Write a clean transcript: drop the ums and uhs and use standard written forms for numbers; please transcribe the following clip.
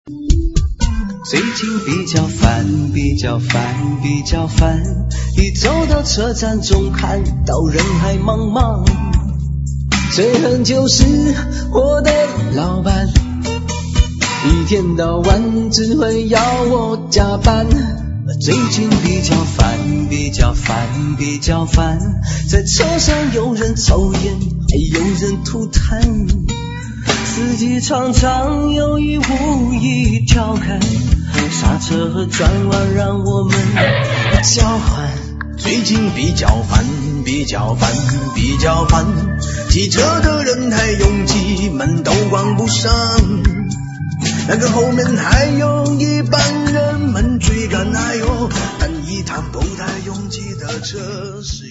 最近比较烦，一走到车站总看到人海茫茫，最恨就是我的老板，一天到晚只会要我加班。最近比较烦，在车上有人抽烟，还有人吐痰，司机常常有意无意调侃，刹车和转弯让我们交换。 最近比较烦，骑车的人太拥挤，门都关不上，那个后面还有一班人们追赶，但一趟不太拥挤的车是